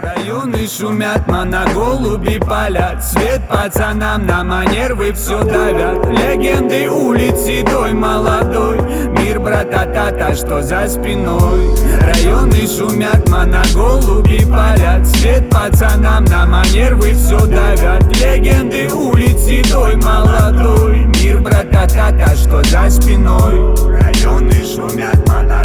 Районы шумят, моноголуби палят, свет пацанам на манер вы все давят. Легенды улиц, седой молодой, мир брата-тата, что за спиной. Районы шумят, моноголуби палят, свет пацанам на манер вы все давят. Легенды улиц, седой молодой, мир брата-тата, что за спиной. Районы шумят, моноголуби